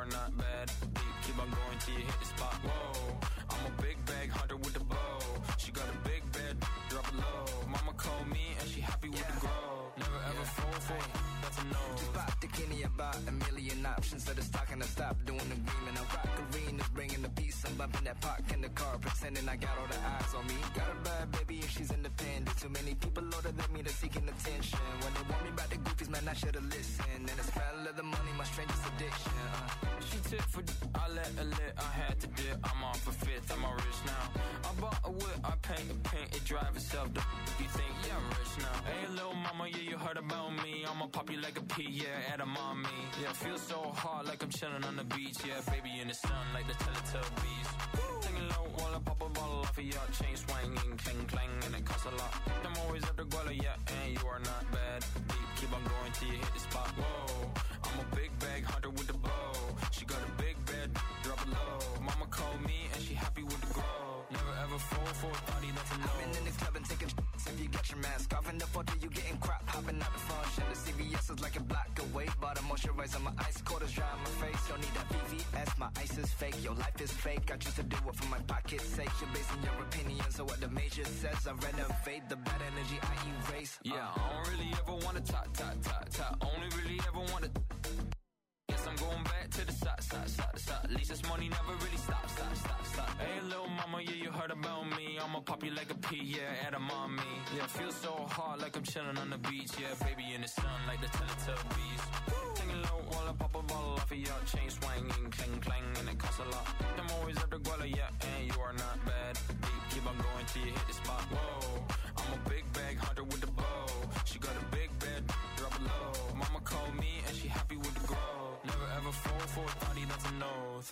are not bad. Deep, keep on going till you hit the spot. Whoa, I'm a big bag hunter with the bow. She got a big bed, drop it low. Mama called me and she happy with the grow. Never ever fall for it, that's a no. Just pop the Kenny about a million options. So the stock and I stop doing the green. And I rock arenas, bringing the peace. I'm bumping that park in the car, pretending I got all the eyes on me. Got a bad baby and she's independent. Too many people older than me, they're seeking attention. When they want me about the goofies, man, I should've listened. And the smell of the money, my strangest addiction. She tip for I let her lit, I had to dip. I'm off a fifth, I'm all rich now. I bought a whip, I paint it drive itself. You think, yeah, I'm rich now. Hey, little mama, yeah, you heard about me. I'ma pop you like a pea, yeah, at a mommy. Yeah, feel so hot like I'm chilling on the beach. Yeah, baby in the sun like the Teletubbies. Singing low while I pop a bottle off of your chain swinging, clang clang, and it costs a lot. I'm always at the guala, yeah, and you are not bad. Deep, keep on going till you hit the spot. Whoa, I'm a big bag hunter with the bow. She got a big bed, drop it low. Mama called me and she happy with the grow. Never ever fall for a thotty, that's a no. I've been in this club and taking shots. If you got your mask off in the photo, you getting crap. Hopping out the function, the CVS is like a block away. Bought a moisturizer, my ice cold is dry on my face. Don't need that VVS, my ice is fake. Your life is fake, I choose to do it for my pocket's sake. You're basing your opinions on what the major says. I renovate the bad energy, I erase. Yeah, I don't really ever wanna talk. Only really ever wanna. Guess I'm going back to the side. At least this money never really stops. Hey, little mama, yeah, you heard about me. I'ma pop you like a pea, yeah, at a mommy. Yeah, feel so hot like I'm chilling on the beach. Yeah, baby in the sun like the Teletubbies. Singing low while I pop a bottle off of your chain swinging, clang clang, and it costs a lot. I'm always at the guala, yeah, and you are not bad. Deep, keep on going till you hit the spot. Whoa, I'm a big bag hunter with the bow. She got a big bed, drop it low. Mama called me and she happy with the grow. Never ever fall for a thotty, that's a nose.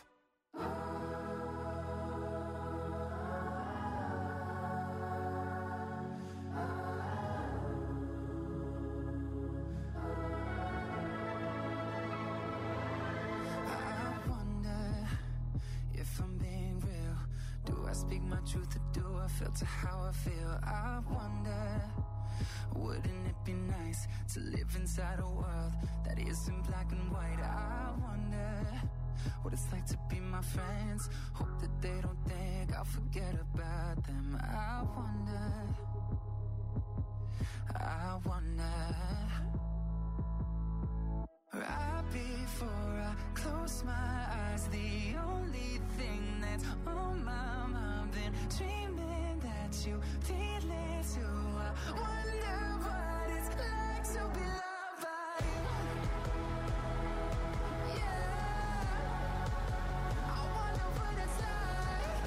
Speak my truth or do I filter how I feel? I wonder, wouldn't it be nice to live inside a world that isn't black and white? I wonder what it's like to be my friends. Hope that they don't think I'll forget about them. I wonder right before I close my eyes, the only thing that's on my mind, been dreaming that you feel it too. I wonder what it's like to be loved by you. Yeah, I wonder what it's like.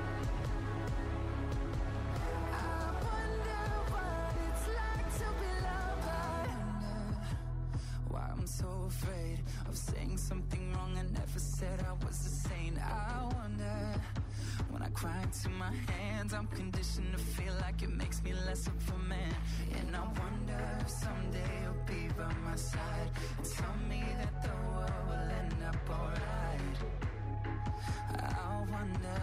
I wonder what it's like to be loved by you. Why I'm so afraid of saying something wrong. I never said I was a saint. I wonder, when I cry into my hands, I'm conditioned to feel like it makes me less of a man. And I wonder if someday you'll be by my side and tell me that the world will end up alright. I wonder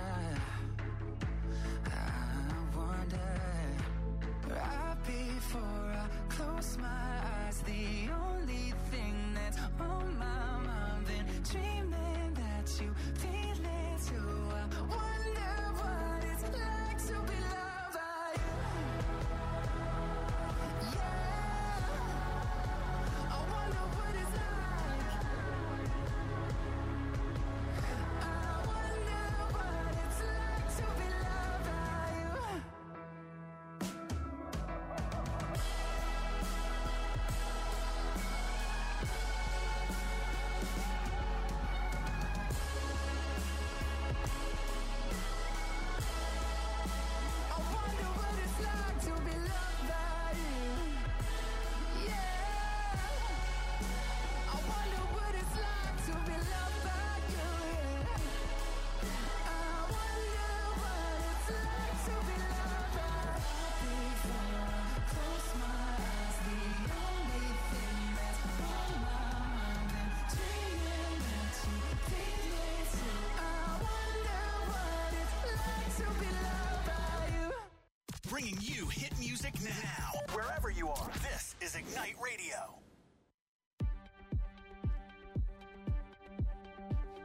right before I close my eyes, the only thing that's on my mind, been dreaming that you feel it too. I wonder what it's like to be loved by you. Yeah, I wonder what it's like. I wonder what it's like to be loved by you. Bringing you hit music now. Wherever you are, this is Ignite Radio.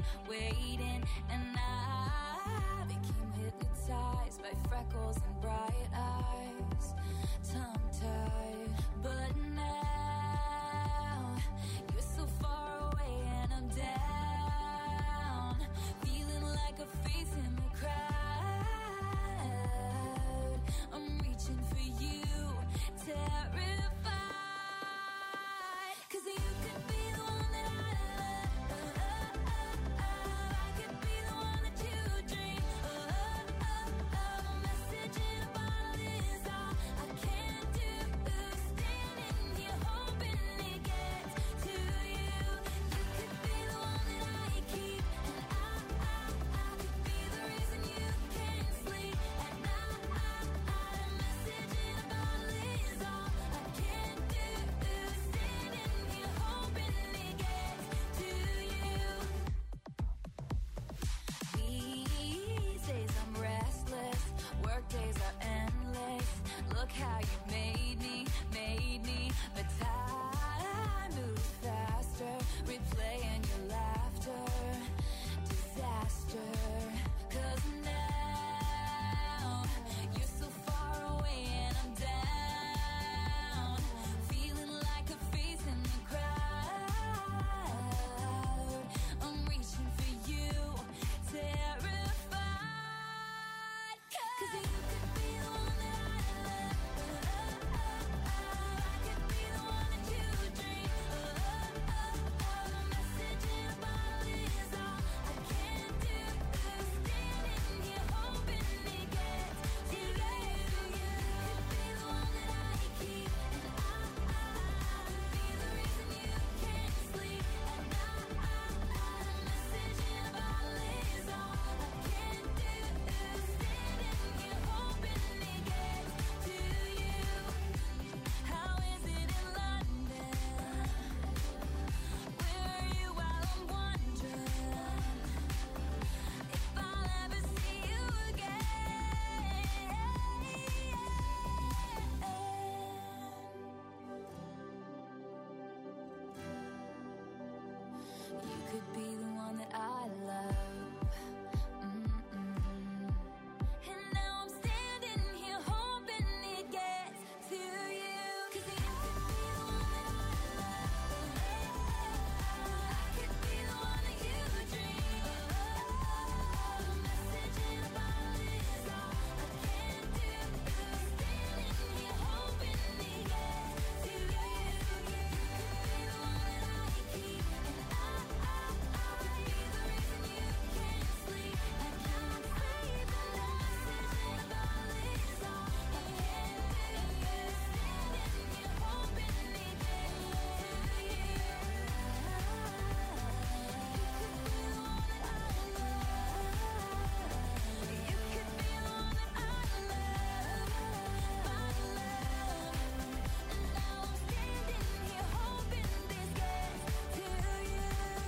waiting, and I became hypnotized by freckles and bright eyes, tongue-tied. But now you're so far away and I'm down, feeling like a face in the crowd. I'm reaching for you, terrified, 'cause you could be the one that I love. I could be the one that you dream. A message in a bottle is all I can do. Standing here hoping it gets to you. You could be the one that I keep, and I could be the reason you can't sleep at night. A message in a bottle is all I can do. Standing here hoping it gets to you. These days I'm restless, work days are endless. Look how you made me, but time moves faster, replaying your laughter, disaster. 'Cause now you're so far away and I'm down, feeling like a face in the crowd. I'm reaching for you, terrified, 'cause you could be the one that I love. I could be the one that you dream. A message in a bottle is all I can do. Standing here hoping it gets to you. You could be the one that I keep, and I could be the reason you can't sleep at night. A message in a bottle is all I can do. Standing here hoping it gets to you. How is it in London? Where are you while I'm wondering if I'll ever see you again? You could be the one that I love. And now I'm standing here hoping it gets to you. 'Cause you could be the one that I love. I could be the one that you dream. A message in a bottle is all I can do. Standing here hoping it gets to you. You could be the one that I keep, and I could be the reason you can't sleep at night. A message in a bottle is all I can do. Standing here hoping it gets to you. You could be the one that I love. You could be the one that I love, my love. And now I'm standing here hoping this gets to you.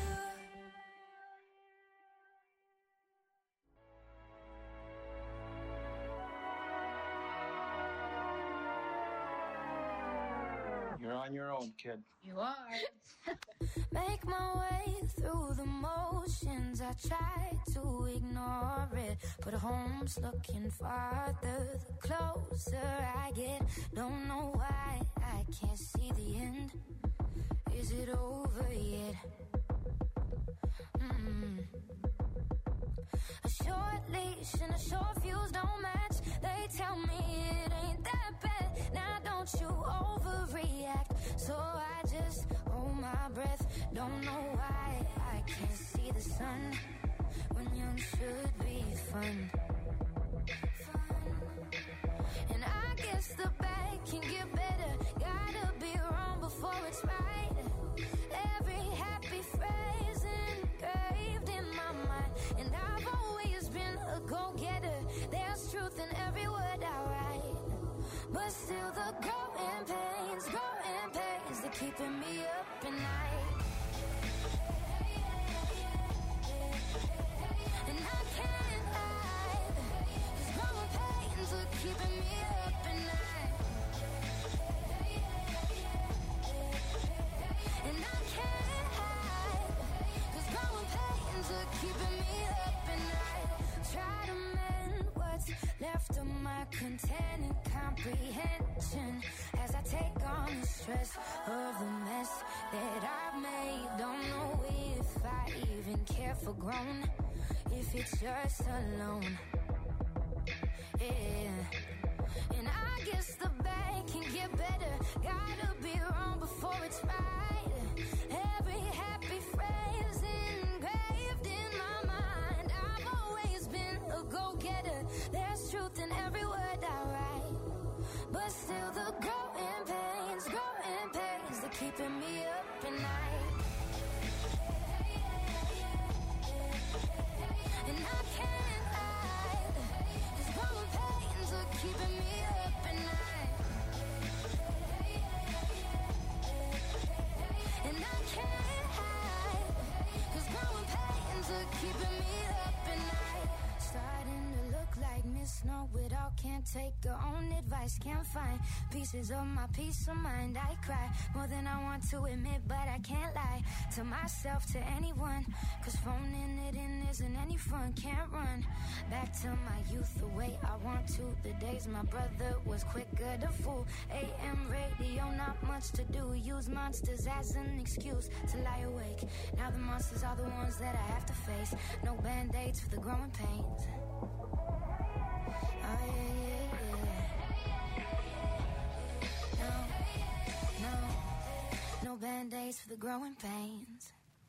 You're on your own, kid. You are. Make my way through the motions. I try to ignore it, but home's looking farther the closer I get. Don't know why I can't see the end. Is it over yet? A short leash and a short fuse don't match. They tell me it ain't that bad. Now don't you overreact. So I just hold my breath. Don't know why I can't see the sun when young should be fun. And I guess the bad can get better. Gotta be wrong before it's right. Every happy phrase engraved in my mind. And I've always been a go-getter. There's truth in every word I write. But still the growing pains, they're keeping me up at night. And I can't hide, 'cause growing pains are keeping me up at night. And I can't hide, 'cause growing pains are on the stress of the mess that I've made. Don't know if I even care for grown, if it's just alone. Yeah. And I guess the bad can get better. Gotta be wrong before it's right. Every happy phrase engraved in my mind. I've always been a go-getter. There's truth in every word I write. But still the growing pains, they're keeping me up at night. And I can't hide, these growing pains are keeping me up at night. And I can't hide, these growing pains are keeping me up at night. Starting to look like Miss Know-It-all, can't take her own advice, can't find pieces of my peace of mind. I cry more than I want to admit, but I can't lie to myself, to anyone, cause phoning it in isn't any fun. Can't run back to my youth the way I want to. The days my brother was quicker to fool. AM radio, not much to do. Use monsters as an excuse to lie awake. Now the monsters are the ones that I have to face. No band-aids for the growing pains. Oh yeah. No band-aids for the growing pains.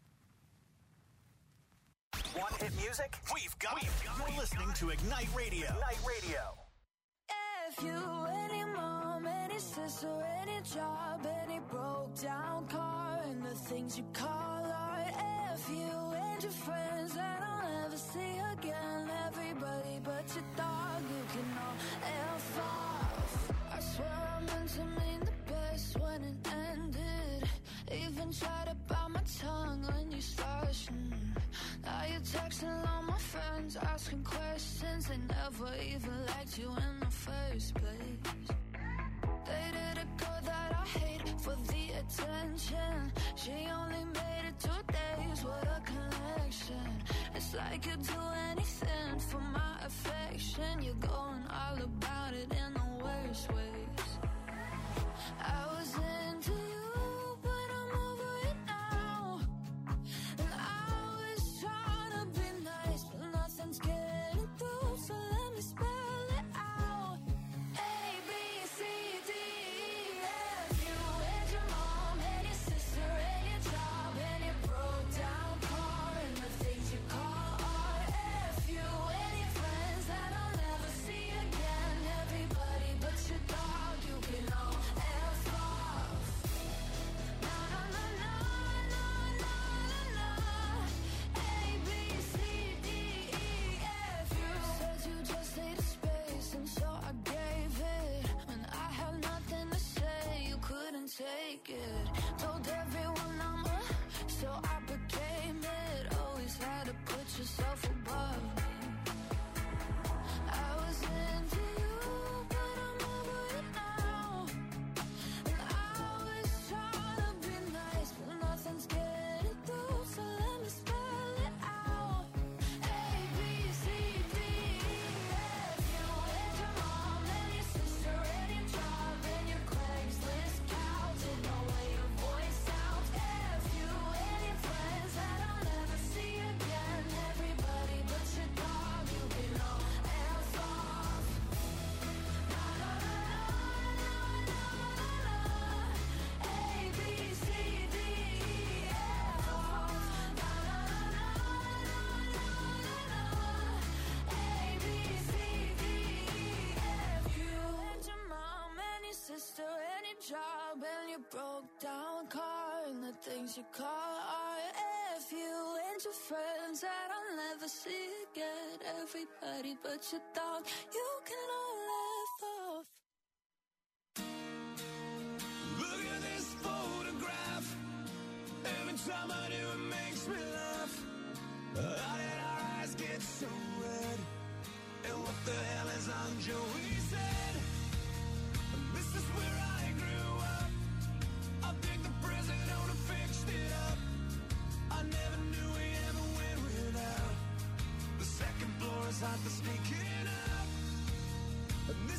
Want hit music? We've got it. You're listening to Ignite Radio. Ignite Radio. If you, any mom, any sister, any job, any broke down car, and the things you call art. If you and your friends that I'll never see again, everybody but your dog, you can all F off. I swear I meant to mean the best when it ended. Even tried to bite my tongue when you started. Now you're texting all my friends, asking questions. They never even liked you in the first place. Dated a girl that I hate for the attention. She only made it 2 days, what a connection. It's like you'd do anything for my affection. You're going all about it in the worst ways. I was into you, but I'm over it now. And I was trying to be nice, but nothing's getting through, so let me spell it out. A, B, C, D, E, F. You and your mom, and your sister, and your job, and your broke down car, and the things you call art. F you and your friends that I'll never see again. Everybody but your dog, you can all F off. No, no, no, no, no, no, no, no. A, B, C, D, E, F. You said you just needed space, and so I gave it. When I had nothing to say, you couldn't take it. Told everyone I'm so I became it. Always had to put yourself above me. I was into you, but I'm over it now. And I was trying to be nice, but nothing's getting through, so let me spell it out. A, B, C, D, E, F. You and your mom, and your sister, and your job, and your Craigslist couch, and the way your voice sounds. F you and your friends that I'll never see again. Everybody but your dog, you can all F off. No, no, no, no, no, no, no. A, B, C, D, E, F off. No, no, no, no, no, no, no. A, B, C, D, E, F. You and your mom, and your sister, and your job, and your broke down car, and the things you call art. F you and your friends that I'll never see again. Everybody but your dog, you can all laugh off. Look at this photograph. Every time I do, it makes me laugh. How did our eyes get so red? And what the hell is on Joey's head? This is where I grew up. I think the president would have fixed it up. I never knew we ever went without. The second floor is hot for sneaking up. And this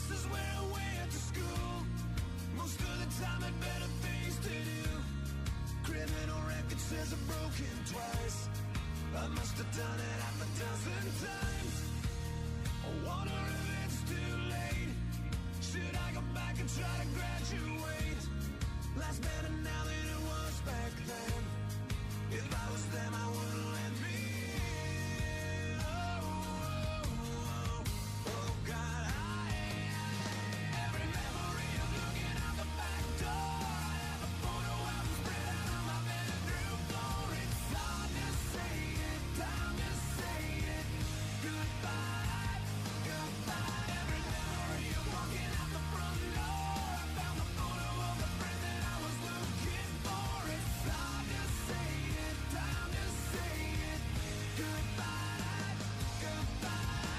eyes are broken twice. I must have done it half a dozen times. I wonder if it's too late. Should I go back and try to graduate? Life's better now than it was back then. If I was them, I wouldn't let me in. Oh God, every memory of looking out the back door. I have a photo album spread out on my bedroom floor. It's hard to say it, time to say it. Goodbye, goodbye. Every memory of walking out the front door. I found the photo of the friend that I was looking for. It's hard to say it, time to say it. Goodbye, goodbye.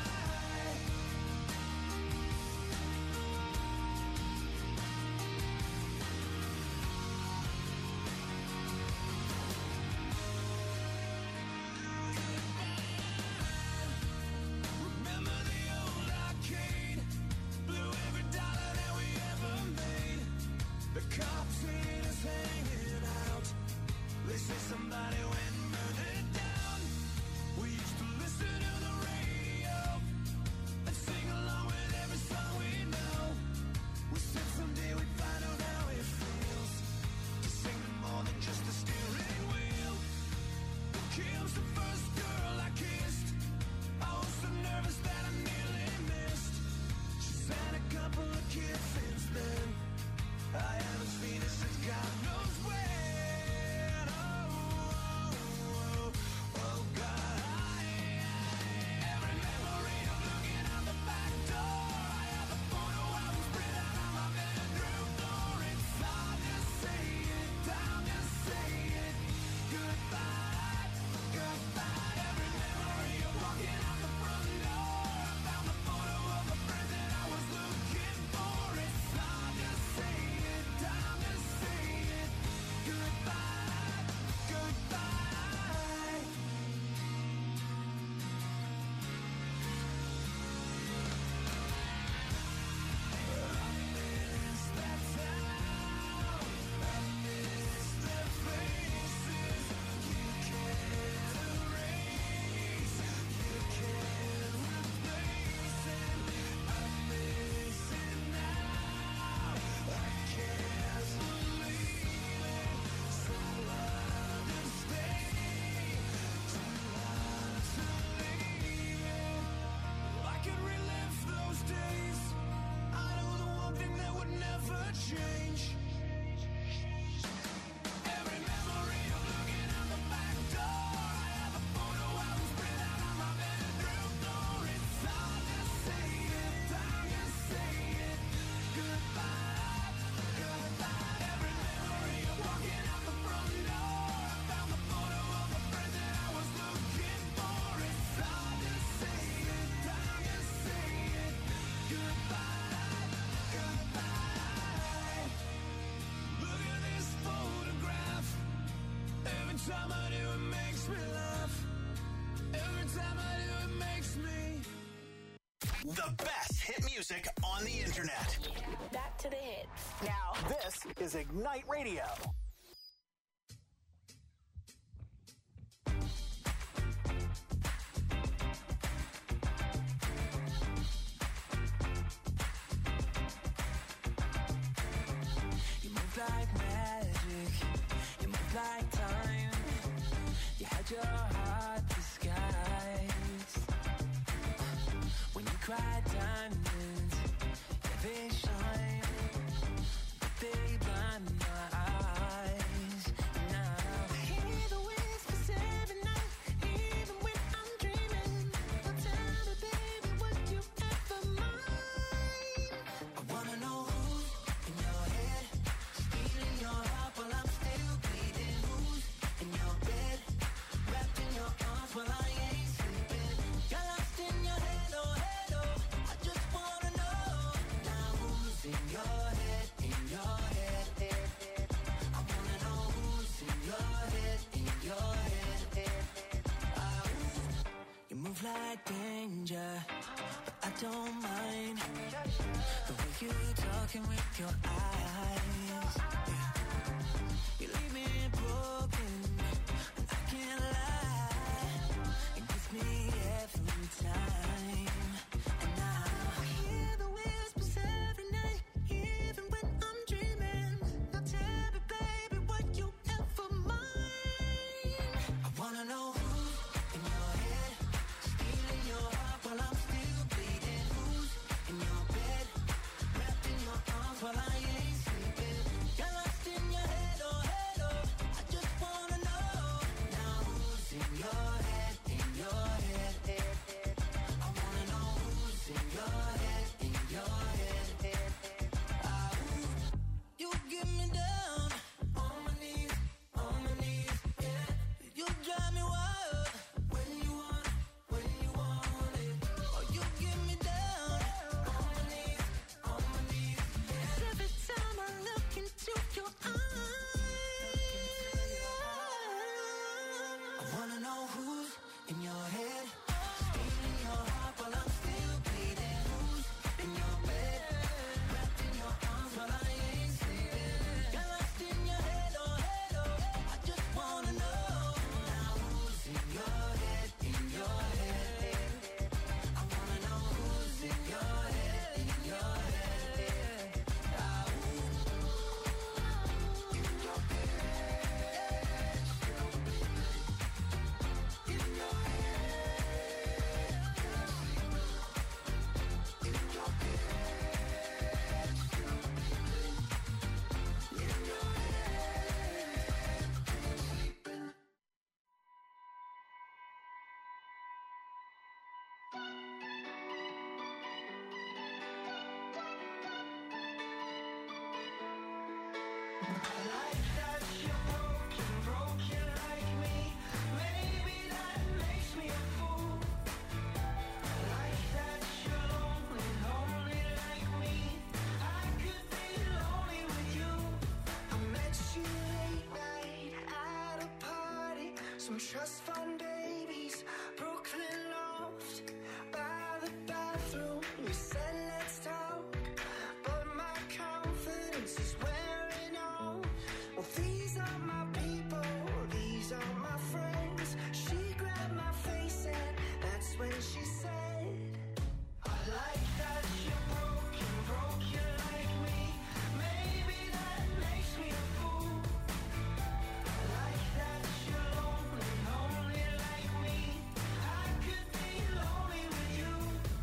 Remember the old arcade? Blew every dollar that we ever made. The cops seen us hanging out. They say somebody went and burned it down. We used to listen to the radio and sing along with every song we know. We said someday we'd find out how it feels to sing to more than just a steering wheel. Kim's the first girl I kissed. I was so nervous that I nearly missed. She's had a couple of kids since then. I haven't seen her since God knows when. Oh God, every memory of looking out the back door. I have a photo album spread out on my bedroom floor. It's hard to say it, time to say it. Goodbye, goodbye. Every memory of walking out the front door. I found the photo of a friend that I was looking for. It's hard to say it, time to say it. Goodbye, goodbye. I miss that town. I miss their faces. You can't erase. You can't replace it. I miss it now. I can't believe it. So hard to stay. Too hard to leave it. I could relive those days. I know the one thing that would never change. Every memory of looking out the back door. I have a photo album spread out on my bedroom floor. It's hard to say it, time to say it. Goodbye, goodbye. Every memory of walking out the front door. I found the photo of a friend that I was looking for. It's hard to say it, time to say it. Goodbye, goodbye. Look at this photograph. Every time I do it makes me laugh. Every time I do it makes me. The best hit music on the internet. Back to the hits. Now, this is Ignite Radio. You move like magic, you move like time. You had your heart disguised. When you cry diamonds, yeah, they shine, but they blind my eyes. Now I hear the whispers every night, even when I'm dreaming. Now tell me, baby, would you ever mind? I wanna know who's in your head, stealing your heart while I'm still bleeding. Who's in your bed, wrapped in your arms while I ain't sleeping. Got lost in your head, oh head, oh. I just wanna know now who's in your head, in your head. I wanna know who's in your head, in your head. You move like danger, but I don't mind the way you talking with your eyes. Yeah. You leave me broken, Trust fund babies, Brooklyn loft, by the bathroom. You said let's talk, but my confidence is wearing off. Well, these are my people, these are my friends. She grabbed my face and that's when she said, I like that you're broken, broken like me. Maybe that makes me a fool. I like that you're lonely, lonely like me. I could be lonely with you.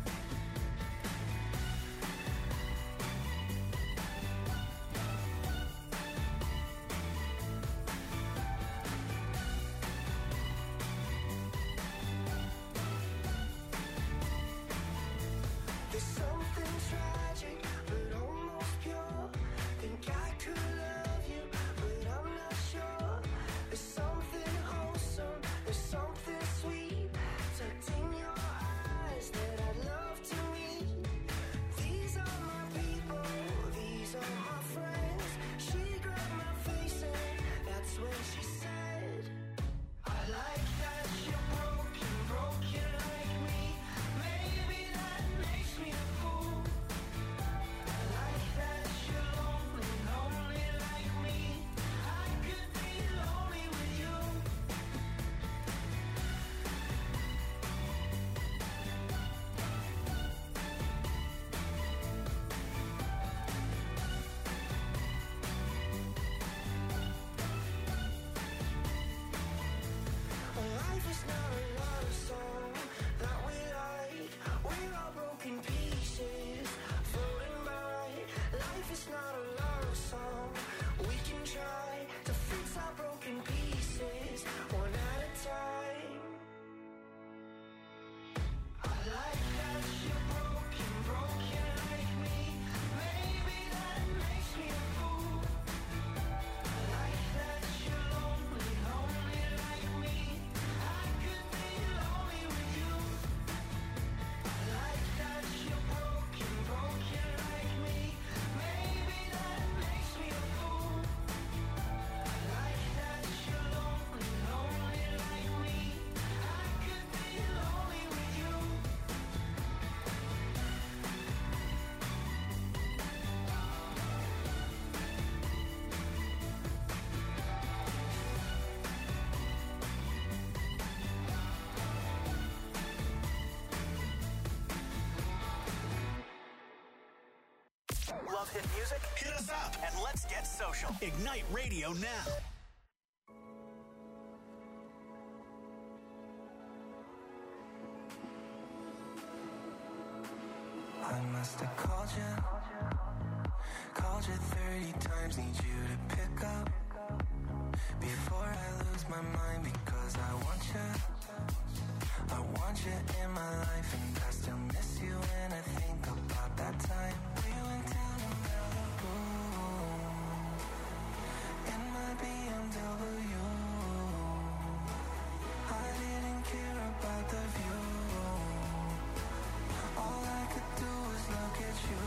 There's something tragic, but almost pure. Think I could love you, but I'm not sure. There's something wholesome, there's something sweet tucked in your eyes that I'd love to meet. These are my people, these are my friends. She grabbed my face and that's when she said, I like that you're broken, broken like me. Maybe that makes me a fool. I like that you're lonely, lonely like me. I could be lonely with you. Life is not a love song that we like. We're all broken pieces floating by. Life is not a love song. We can try to fix our broken pieces one at a time. I like that you're broken, broken like me. Maybe that makes me a fool. I like that you're lonely, lonely like me. I could be lonely with you. I like that you're broken, broken like me. Maybe that makes me a fool. I like that you're lonely, lonely like me. I could be lonely with you. Love hit music? Hit us up and let's get social. Ignite Radio now. I must have called you 30 times, need you to pick up before I lose my mind, because I want you in my life, and I still miss you when I think about that time we went down to Malibu in my BMW. I didn't care about the view. All I could do was look at you.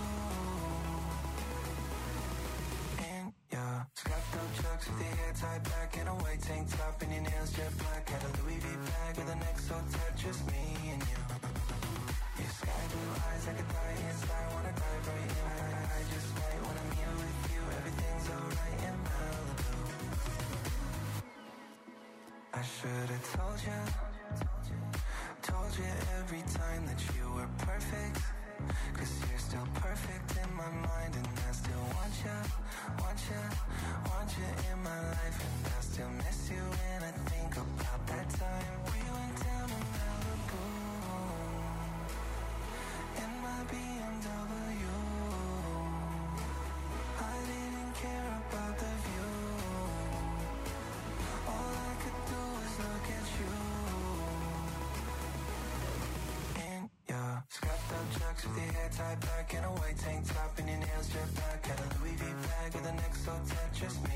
In your scuffed up chucks with your hair tied back in a white tank top and your nails jet black. Had a Louis V bag with a neck so tight, just me and you. Your sky blue eyes like a die inside, wanna dive right in. I just might when I'm here with you. Everything's alright in Malibu. I should've told you every time that you were perfect, 'cause you're still perfect in my mind, and I still want you in my life, and I still miss you when I think about that time we went down to Malibu in my BMW. I didn't care about the view. All I could do was look at you. In your scuffed up chucks with your hair tied back in a white tank top and your nails jet black. Had a Louis V bag with a neck so tight, just me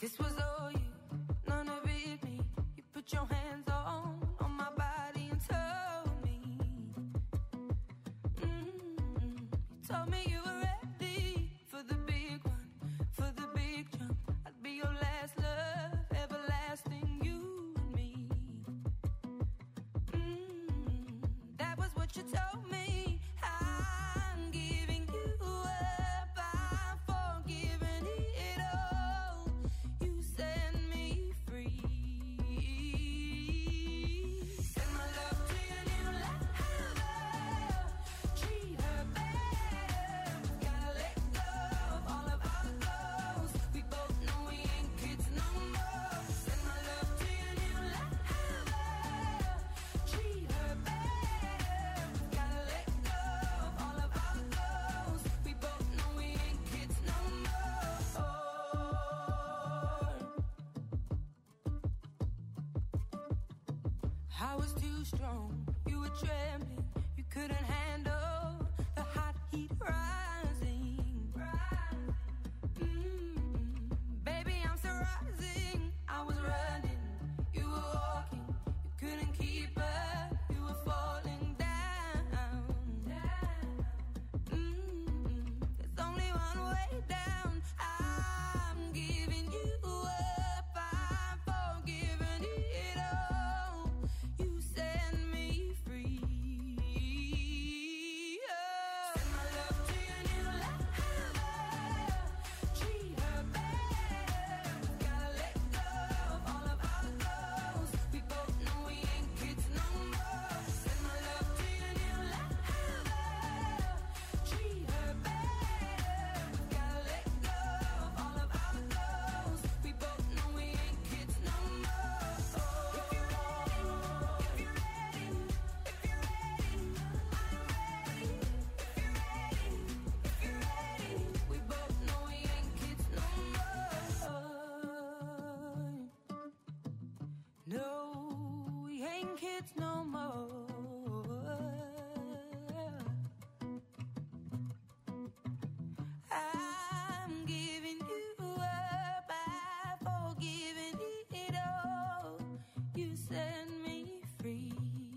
This was all you, none of it me. You put your hands on my body and told me. You told me you were ready for the big one, for the big jump. I'd be your last love, everlasting, you and me. That was what you told me. I'm giving you up, I'm forgiving it all. You set me free. Send my love to your new lover. Treat her better. Gotta let go of all of our goals. We both know we ain't kids no more. Send my love to your new lover. Treat her better. Gotta let go of all of our goals. We both know we ain't kids no more. I was too strong, you were trembling, you couldn't handle the hot heat rising. Baby, I'm still rising. I was running, you were walking, you couldn't keep up, you were falling down. There's only one way down. I'm giving you up, I'm forgiving it all. You set me free. Send my love to your new lover. Treat her better. Gotta let go of all of our goals. We both know we ain't kids no more. Send my love to your new lover. Treat her better. Gotta let go of all of our goals. We both know we ain't kids no more. If you're ready, if you're ready, if you're ready, I'm ready. If you're ready, if you're ready, we both know we ain't kids no more. No, we ain't kids no more. I'm giving you up, I'm forgiving it all. You set me free.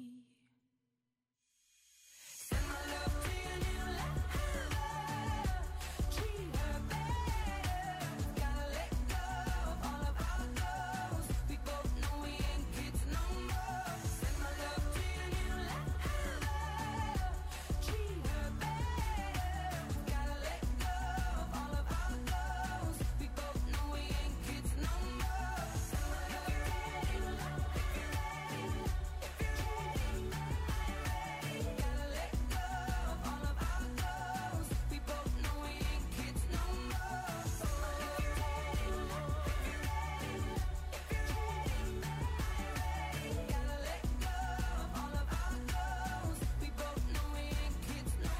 Send my love to your new lover. Treat her better. Gotta let go of all of our goals. We both know we ain't kids no more. Send my love to your new lover. Treat her better. Gotta let go of all of our goals. We both know we ain't kids no more. Send my love if you're ready, if you're ready, if you're ready, I'm ready. Gotta let go of all of our goals. We both know we ain't kids no more. If you're ready, if you're ready, if you're ready, I'm ready. Gotta let go of all of our goals. We both know we ain't kids no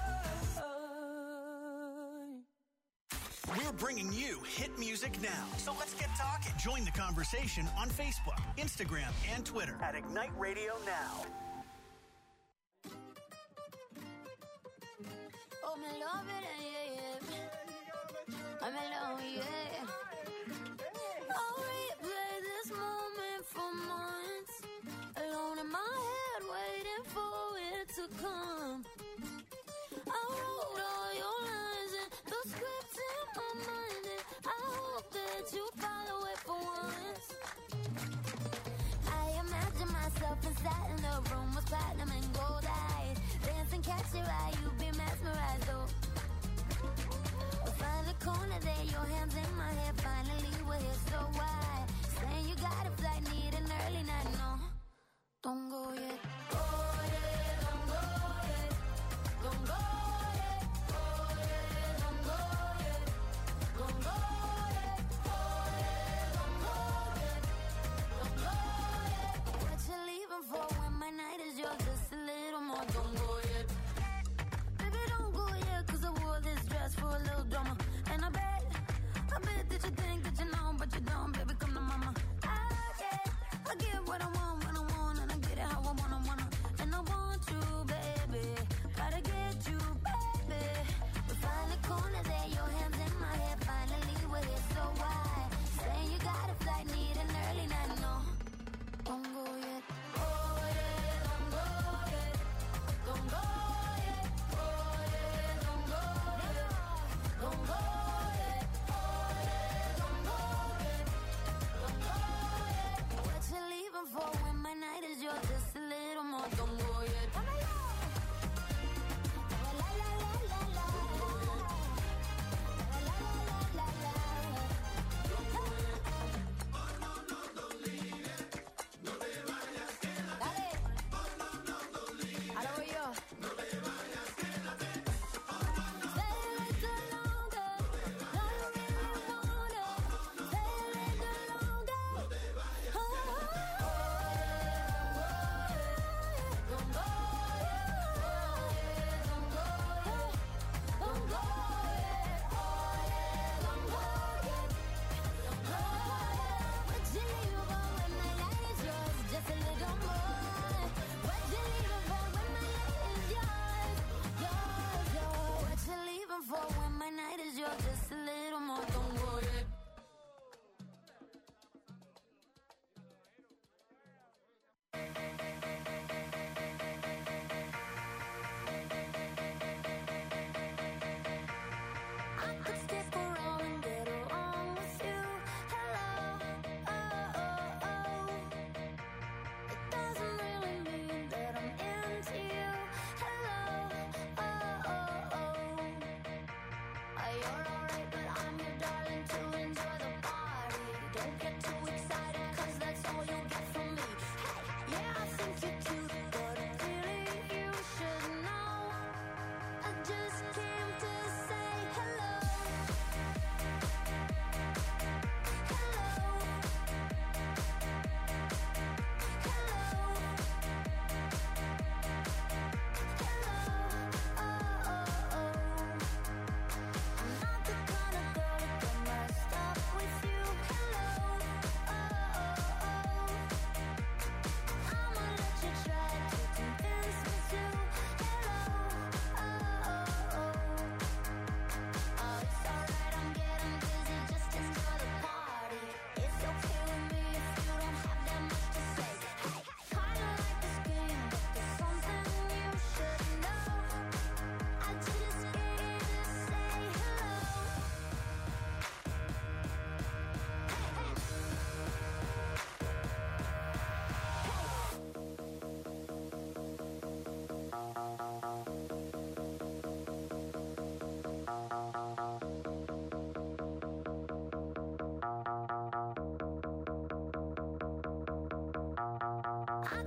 more. We're bringing you hit music now. So let's get talking. Join the conversation on Facebook, Instagram, and Twitter at Ignite Radio Now. Oh, me love it, yeah. I'm alone, yeah. I'll replay this moment for months. Alone in my head, waiting for it to come. I wrote all your lines and the script in my mind, and I hope that you follow it for once. I imagine myself inside in the room with platinum and gold eyes. Dancing, catch your eye, you be mesmerized, oh. We'll find the corner there, your hands in my hair. Finally, we're here so wide.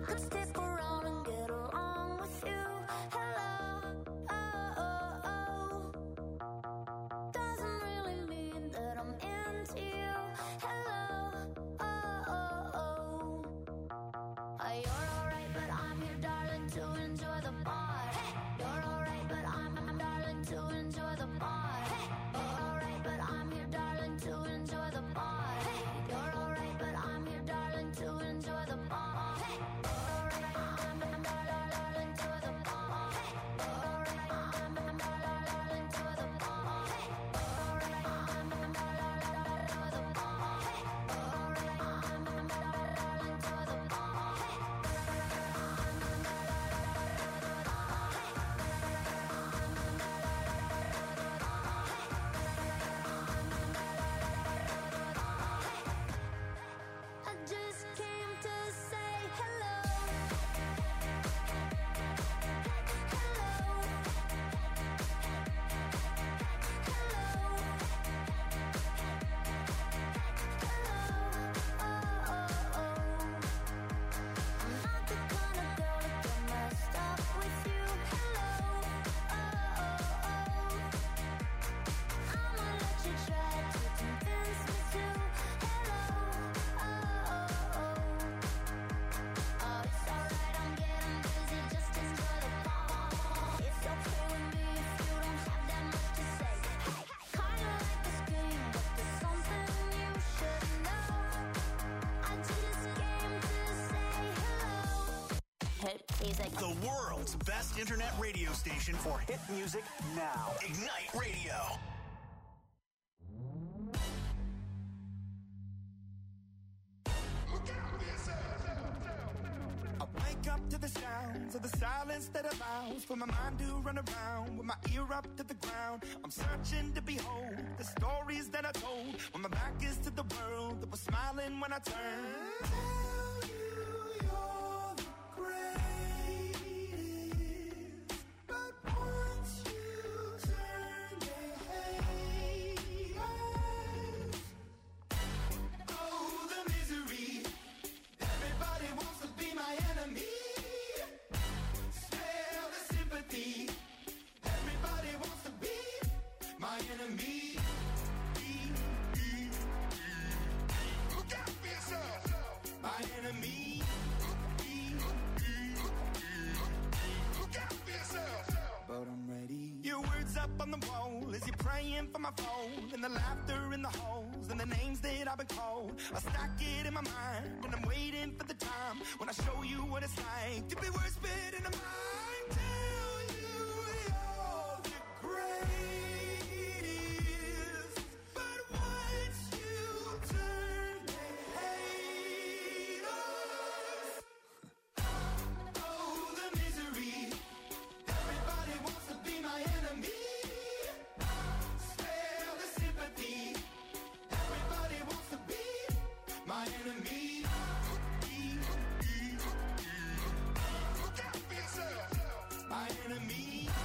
could stick around and get along with you. Hello, oh, oh, oh. Doesn't really mean that I'm into you. Hello, oh, oh, oh. You're alright, but I'm here, darling, to enjoy the bar. You're alright, but I'm darling, to enjoy the bar. You're alright, but I'm here, darling, to enjoy the bar. You're alright, but I'm here, darling, to enjoy the bar. You're alright, I'm darling, to the bar. You're alright, I'm darling, to the bar. You're alright, I'm darling, to the bar. You're alright, I'm darling, to the bar. I just came to say hello. Hello. Hello. Hello. Oh, oh, oh. I'm not the kind of girl to get messed up with you. Hello. Oh, oh, oh. I'ma let you try to convince me to. Hello. Oh, oh, oh. Oh, it's alright, I'm getting busy, just enjoy the bar. It's okay with me if you don't have that much to say. Hey, kinda like this game, but there's something you should know. I just came to say hello. Hit music. The world's best internet radio station for hit music now. Ignite Radio. I wake up to the sounds of the silence that allows for my mind to run around with my ear up to the ground. I'm searching to behold the stories that I told when my back is to the world that was smiling when I turned. Tell you you're the greatest, but once you turn, they hate us. Oh, the misery. Everybody wants to be my enemy. Spare the sympathy. Everybody wants to be my enemy. Look out for yourself. My enemy. Look out for yourself. But I'm ready. Your words up on the wall as you're praying for my phone, and the laughter in the halls and the names that I've been called. I stack it in my mind and I'm waiting for the time when I show you what it's like to be worse fit in the mind. Tell you you're the greatest, but once you turn, they hate us. Oh, the misery. Everybody wants to be my enemy. Spare the sympathy. Everybody wants to be my enemy. Look out for yourself. My enemy.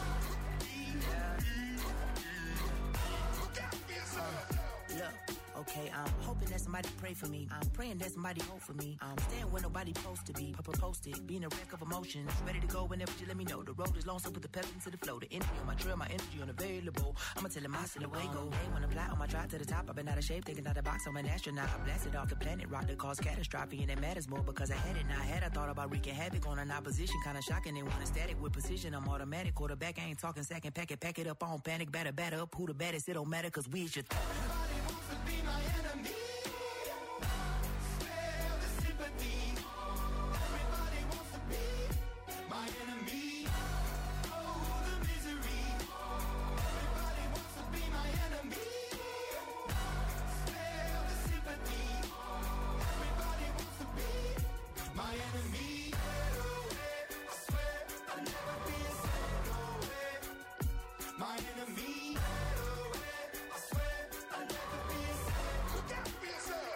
Look out for yourself. Look, okay, I'm hoping that somebody pray for me. I'm praying that somebody hope for me. I'm staying where nobody supposed to be. Papa posted, being a wreck of emotions. Ready to go whenever you let me know. The road is long, so put the pep into the flow. The energy on my trail, my energy unavailable. I'ma tell him I still away go. Hey, when I fly on my drive to the top, I've been out of shape, thinking out the box. I'm an astronaut. I blasted off the planet, rock that caused catastrophe, and it matters more because I had it. Now I had, I thought about wreaking havoc on an opposition, kinda shocking. They want a static with precision. I'm automatic, quarterback. I ain't talking second pack it up on panic, batter up. Who the baddest? It don't matter, cause we is your Everybody wants to be my enemy. Spare the sympathy. Everybody wants to be my enemy. Oh, the misery. Everybody wants to be my enemy. Spare the sympathy. Everybody wants to be my enemy. I swear I'll never be a my enemy. I swear I'll never be a look out for yourself.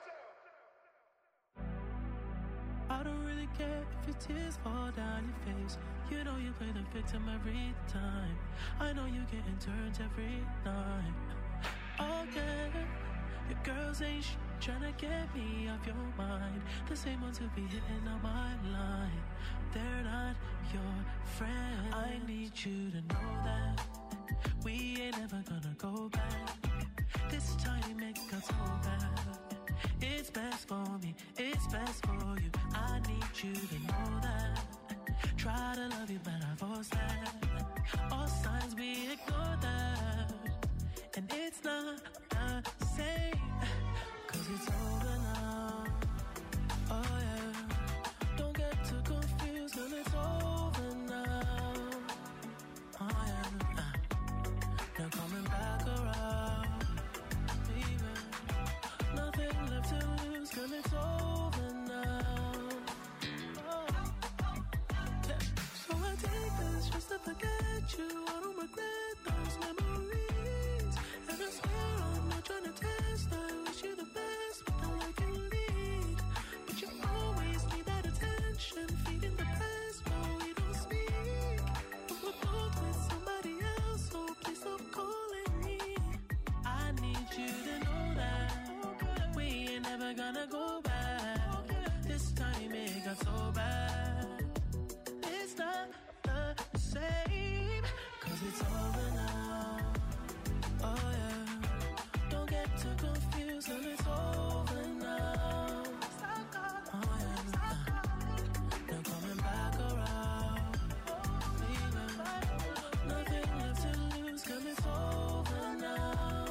I don't really care if your tears fall down your face. You know you play the victim every time. I know you getting turns every night. Oh yeah, your girls ain't tryna get me off your mind. The same ones who be hitting on my line, they're not your friends. I need you to know that we ain't ever gonna go back. This time it got so bad. It's best for me, it's best for you. I need you to know that. Try to love you, but I force that. All signs we ignore that. And it's not the same, 'cause it's over now. Oh yeah, don't get too confused, 'cause it's over now. Oh yeah, no coming back around. Even nothing left to lose, 'cause it's over now. Oh. Yeah. So I take this just to forget you. I don't regret those memories. And I swear I'm not trying to test. I wish you the best, but I like you lead. But you always need that attention, feeding the past while we don't speak. But we're both with somebody else, so please stop calling me. I need you to know that we ain't never gonna go back. This time it got so bad. It's not the same, 'cause it's over now. Oh yeah, don't get too confused, and it's over now. Oh yeah, no coming back around. Even nothing left to lose, 'cause it's over now.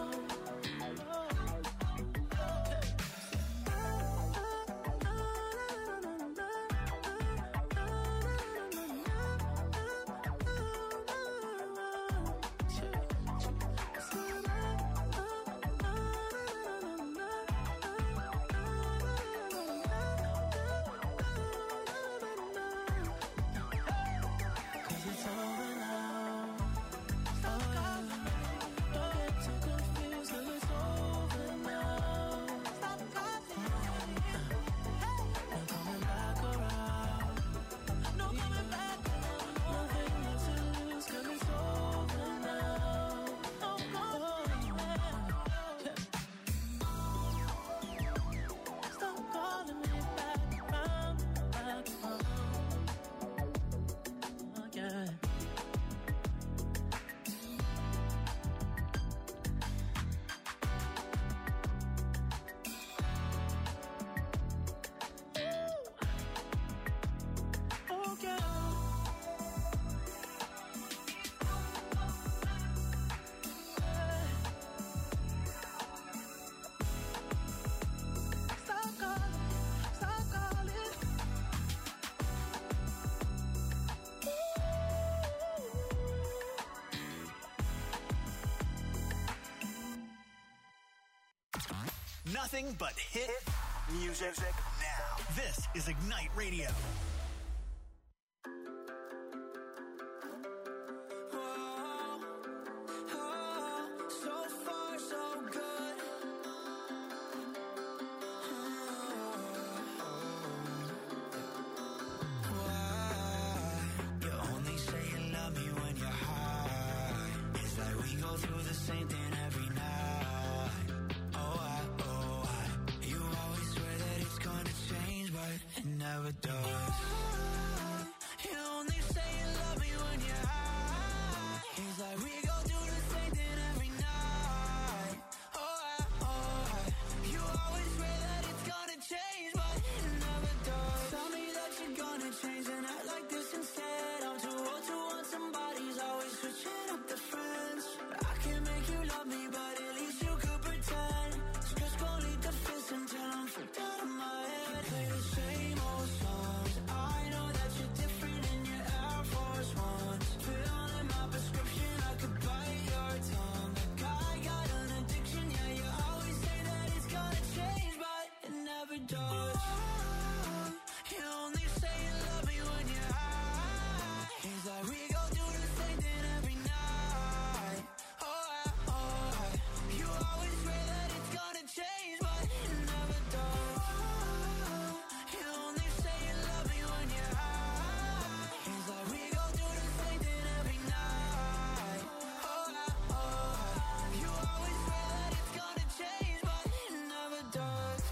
Nothing but hit music now. This is Ignite Radio. So far, so good. Why? You only say you love me when you're high. It's like we go through the same thing every night. You always swear that it's gonna change, but it never does. You only say you love me when you're high. It's like we go through the same thing every night. You always swear that it's gonna change, but it never does. Tell me that you're gonna change and act like this instead. I'm too old to want somebody's always switching up the friends. I can't make you love me, but at least you could pretend. Just go lead the fist until I'm freaked out of my head. Play the same old songs. I know that you're different in your Air Force Ones. Fill in my prescription, I could bite your tongue. Like I got an addiction, yeah, you always say that it's gonna change, but it never does. You only say you love me when you're high. It's like we go through the same thing every night. You always swear that it's gonna change, but it never does. You only say you love me when you're high. It's like we go through the same thing every night. You always swear that it's gonna change, but it never does.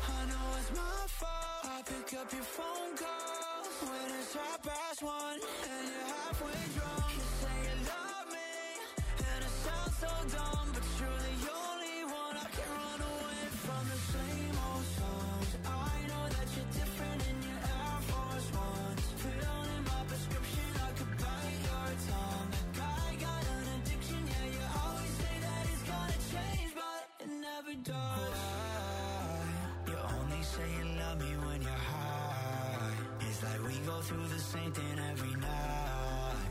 up your phone call when it's 1:30 and you're halfway drunk. You say you love me, and it sounds so dumb, but you're the only one I can run away from. The same old songs. I know that you're different in your Air Force Ones. Pill in my prescription, I could bite your tongue. That guy got an addiction, yeah, you always say that it's gonna change, but it never does. You only say you love me when you're high. It's like we go through the same thing every night.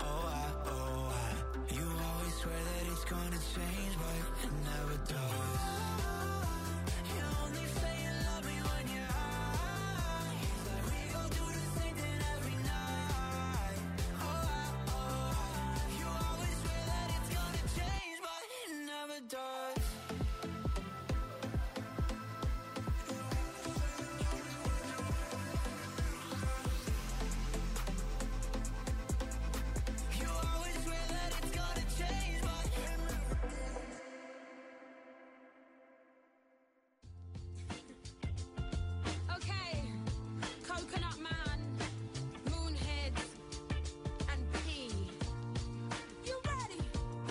You always swear that it's gonna change, but it never does. You only say you love me when you're high. It's like we go through the same thing every night. You always swear that it's gonna change, but it never does. You always swear that it's gonna change, but Okay, Coconut Man, Moonheads, and P. You ready?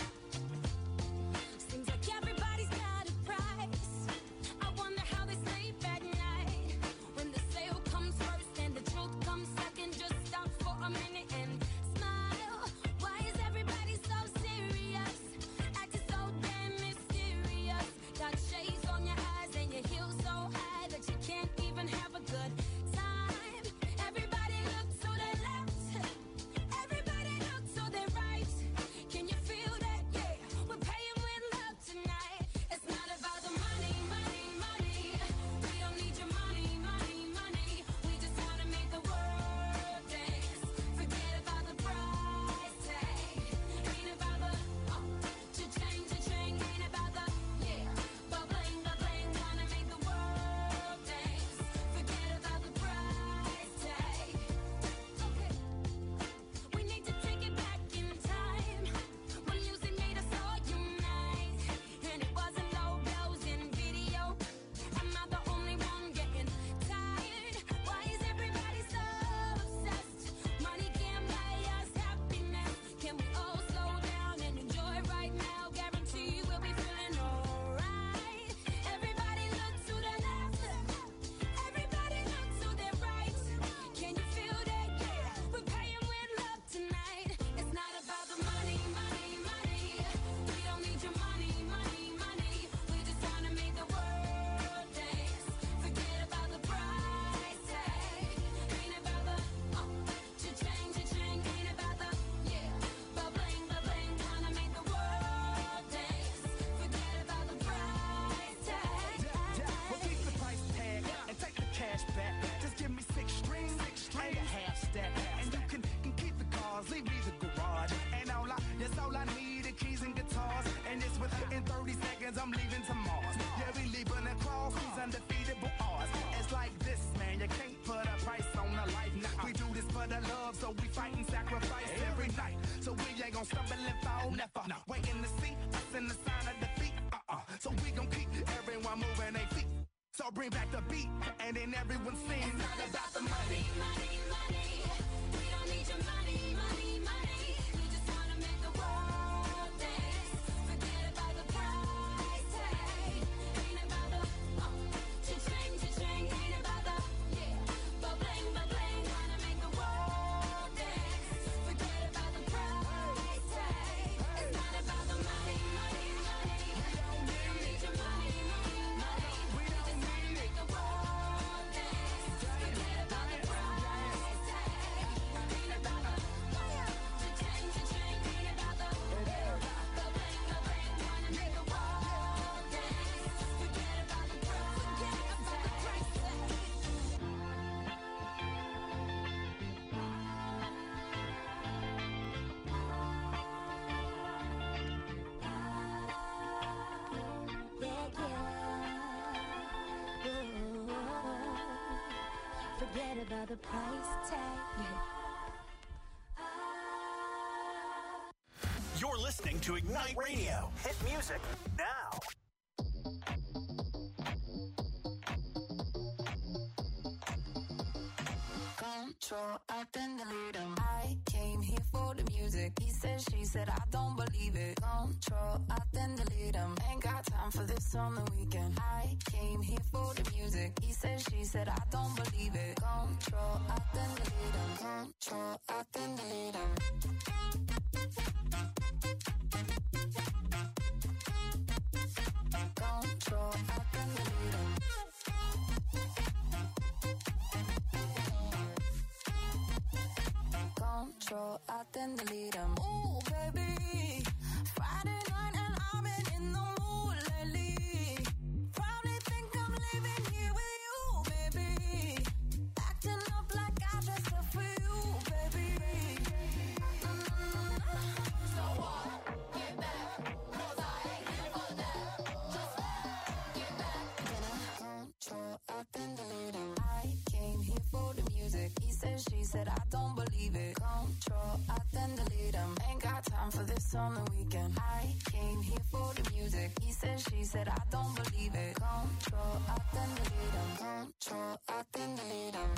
Seems like everybody's got a price. I wonder how they sleep at night. When the sale comes first and the truth comes second, just stop for a minute and smile. Why is everybody so serious? Acting so damn mysterious. Got shades on your eyes and your heels so high that you can't even have a good time. Everybody look to the left. Everybody look to the right. Can you feel that? Yeah, we're paying with love tonight. It's not about the money, money, money. We don't need your money, money, money. We just wanna make the world dance. Forget about the price tag. Ain't about the cha-ching, cha-ching. Ain't about the bubbling, bubbling. Wanna make the world dance. Forget about the price tag. Okay. We need to take it back in time when music made us all unite, and it wasn't low blows in video. I'm not the only one getting tired. Why is everybody so obsessed? Money can't buy us happiness. Can we all slow down and enjoy right now? Guarantee we'll be feeling alright. Everybody look to the left. Everybody look to the right. Can you feel that? Yeah, we're paying with love tonight. It's not about the money, money, money. We don't need your money, money, money. We just wanna make the world dance. Forget about the price tag. Ain't about the cha-ching, cha-ching. Ain't about the bubbling, bubbling. Wanna make the world dance. Forget about the price tag. Well, keep the price tag and take the cash back. Just give me 6 strings and a half stack. And you can keep the cars, leave me the garage. And that's all I need, the keys and guitars. And it's within 30 seconds, I'm leaving to Mars. Yeah, we leaving across these undefeatable odds. It's like this, man, you can't put a price on a life. Nah, we do this for the love, so we fight and sacrifice every night. So we ain't gon' stumble and fall, never. Waiting to see us in the sign of defeat. So we gon' keep everyone moving their feet. So bring back the beat, and then everyone sings. It's not about the money, money, money. We don't need your money, money, money. We just wanna make the world dance. Forget about the price tag. Ain't about the cha-ching, cha-ching. Ain't about the bubbling, bubbling. Wanna make the world dance. Forget about the price tag. It's not about the money, money, money. We don't need your money, money, money. We just wanna make the world dance. Forget about the price tag. Ain't about the cha-ching, cha-ching. Ain't about the bubbling, bubbling. Wanna make the world dance. Forget about the price tag. Forget about the price tag. You're listening to Ignite Radio. Hit music now. Control, I then delete him. I came here for the music. He said, she said, I don't believe it. Control, I then delete him. Ain't got time for this on the weekend. I came here for the music. He said, she said, I don't believe it. Control, I then delete him. Control, I then delete him. Control, I then delete him. Control, I then delete him. Ooh, baby, Friday night and I've been in the mood lately. Probably think I'm living here with you, baby. Acting up like I dressed up for you, baby. So what? Get back, 'cause I ain't here for that. Just get back. Control, I then delete him. I came here for the music. He said, she said, I don't believe it. Control, I then delete him. Ain't got time for this on the weekend. I came here for the music. He said, she said, I don't believe it. Control, I then delete him. Control, I then delete him.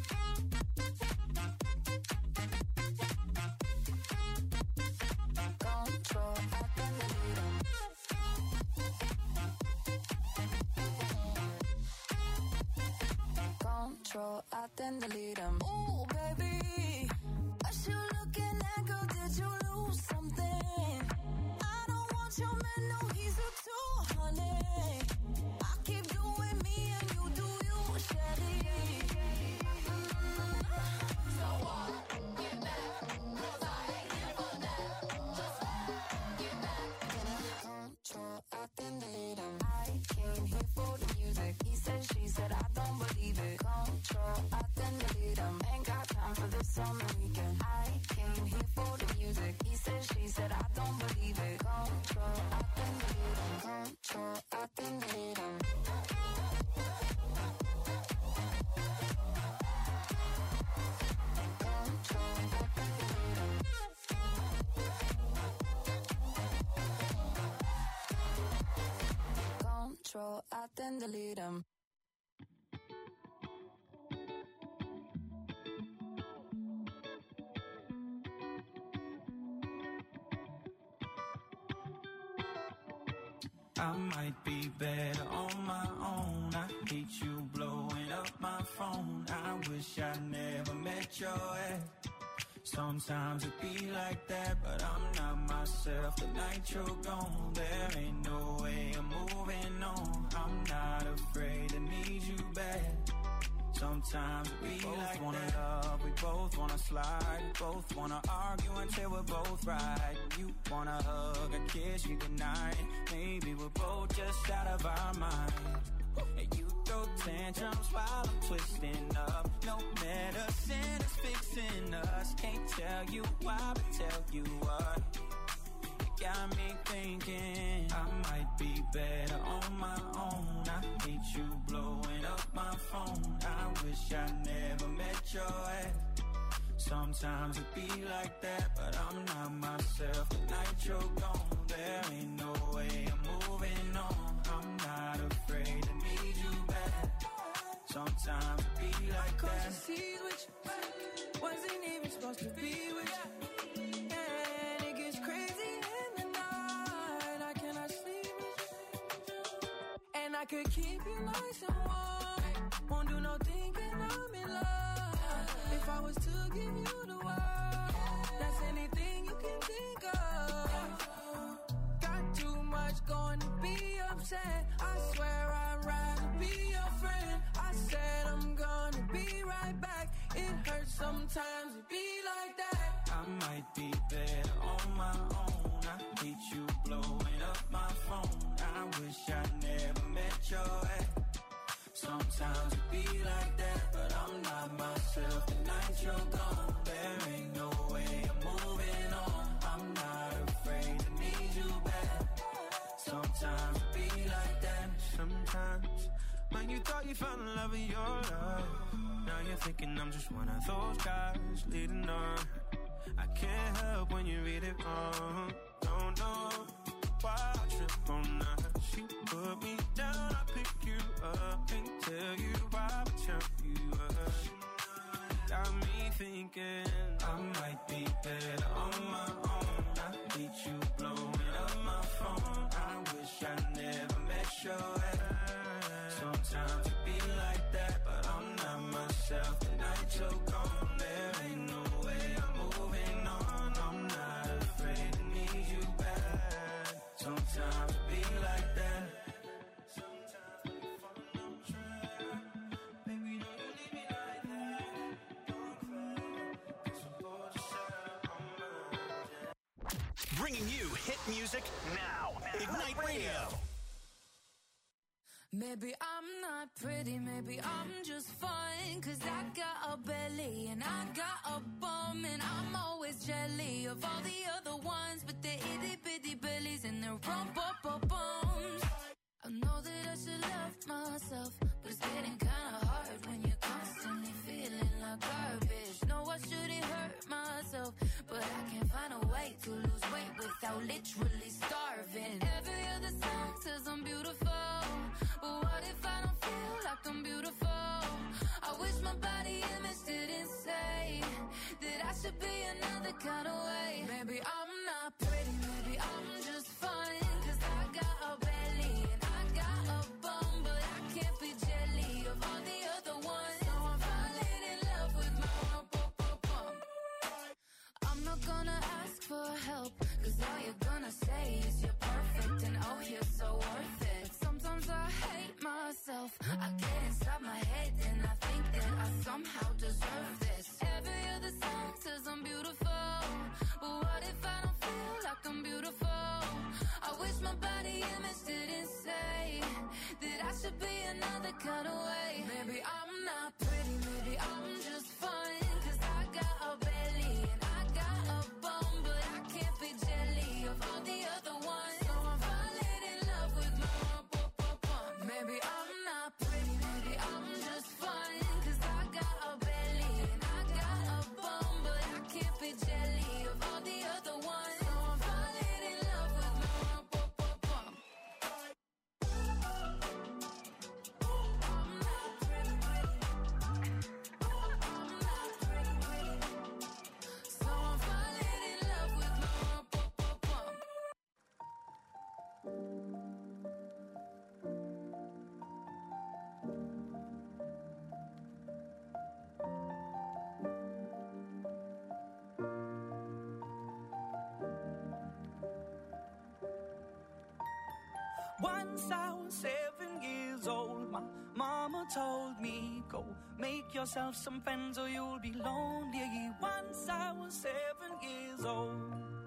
Control, I then delete him. Control, I then delete him. Ooh, baby, what you looking at, girl? Did you lose something? I don't want your man, no, he's a 200. I keep doing me and you do you, Shelly. So what? Get back, 'cause I ain't here for that. Just get back. Control, I then delete him. I came here for the music. He said, she said, I don't believe it. Control, I then delete him. Ain't got time for this on the weekend. I came here for the music. He said, she said, I don't believe it. Control, I then delete him. Control, I then delete him. Control, I then delete him. Control, I then delete him. I might be better on my own. I hate you blowing up my phone. I wish I never met your ex. Sometimes it be like that, but I'm not myself the night you're gone. There ain't no way I'm moving on. I'm not afraid to need you back. Sometimes we both like wanna that. Love, we both wanna slide, we both wanna argue until we're both right. You wanna hug, a kiss you goodnight. Maybe we're both just out of our mind. And you throw tantrums while I'm twisting up. No medicine is fixing us. Can't tell you why, but tell you what. You got me thinking I might be better on my own. I hate you blowing up my phone. I wish I never met your ex. Sometimes it be like that, but I'm not myself the night you're gone. There ain't no way I'm moving on. I'm not afraid to need you back. Sometimes it be like that. With you, wasn't even supposed to be with you. And it gets crazy in the night. I cannot sleep with you. And I could keep you nice and warm. Won't do no thinking I'm in love. If I was to give you the world, that's anything you can think of. Got too much going to be upset. I swear I'd rather be your friend. I said I'm gonna be right back. It hurts sometimes to be like that. I might be better on my own. I hate you blowing up my phone. I wish I never met your ex. Sometimes it be like that, but I'm not myself the night you're gone. There ain't no way I'm moving on. I'm not afraid to need you back. Sometimes it be like that. Sometimes when you thought you found the love of your life, now you're thinking I'm just one of those guys leading on. I can't help when you read it wrong. Don't know why I trip on that. She put me down, I pick you up. Can't tell you why, but tell you up. Got me thinking I might be better on my own. I hate you blowing up my phone. I wish I never met your ex. Sometimes it be like that, but I'm not myself. The night you're gone, there ain't no way I'm moving on. I'm not afraid to need you back. Sometimes it be like that. Sometimes we fall on track. Baby, don't you leave me like that. Don't cry, 'cause I'm bored yourself on my. Bringing you hit music now. Ignite Radio. Maybe I'm not pretty, maybe I'm just fine. 'Cause I got a belly and I got a bum. And I'm always jelly of all the other ones. But their itty bitty bellies and their rump-up-bums. I know that I should love myself, but it's getting kinda hard when you're constantly feeling like garbage. No, I shouldn't hurt myself, but I can't find a way to lose weight without literally starving. Every other song says I'm beautiful, but what if I don't feel like I'm beautiful? I wish my body image didn't say that I should be another kind of way. Maybe I'm not pretty, maybe I'm just fine. 'Cause I got a belly and I got a bum, but I can't be jelly of all the other ones. So I'm falling in love with my bum. I'm not gonna ask for help, 'cause all you're gonna say is you're perfect and oh, you're so worth it. Sometimes I hate myself. I get inside my head and I think that I somehow deserve this. Every other song says I'm beautiful, but what if I don't feel like I'm beautiful? I wish my body image didn't say that I should be another kind of way. Maybe I'm not pretty, maybe I'm just fine. 'Cause I got a belly and I got a bum, but I can't be jelly of all the other ones. So I'm falling in love with my bum. Maybe I'm not pretty, maybe I'm just fine. 'Cause I got a belly and I got a bum, but I can't be jelly of all the other ones. So I'm falling in love with my bum. I'm not pretty, I'm not pretty, so I'm falling in love with my bum. Once I was 7 years old, my mama told me, go make yourself some friends or you'll be lonely. Once I was 7 years old.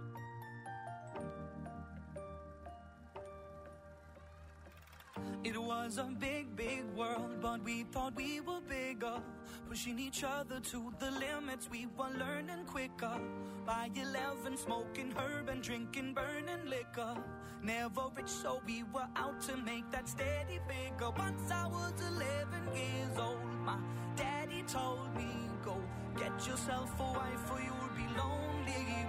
It was a big, big world, but we thought we were bigger. Pushing each other to the limits, we were learning quicker. By 11, smoking herb and drinking burning liquor. Never rich, so we were out to make that steady figure. Once I was 11 years old, my daddy told me, go get yourself a wife or you'll be lonely.